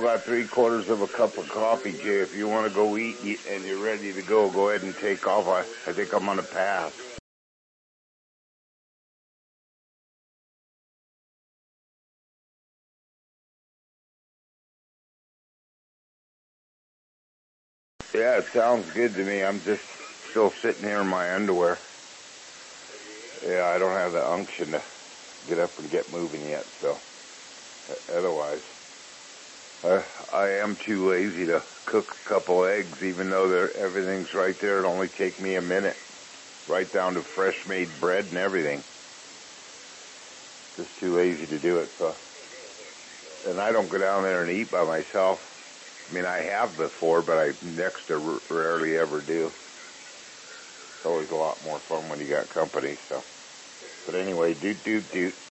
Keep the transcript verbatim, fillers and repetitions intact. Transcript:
got three quarters of a cup of coffee, Jay. If you want to go eat and you're ready to go, go ahead and take off. I, I think I'm on a pass. Yeah, it sounds good to me. I'm just still sitting here in my underwear. Yeah, I don't have the unction to get up and get moving yet, so otherwise, uh, I am too lazy to cook a couple eggs, even though they're, everything's right there. It'll only take me a minute, right down to fresh made bread and everything. Just too lazy to do it. So, and I don't go down there and eat by myself. I mean, I have before, but I next to r- rarely ever do. It's always a lot more fun when you got company. So, but anyway, doot doot doot.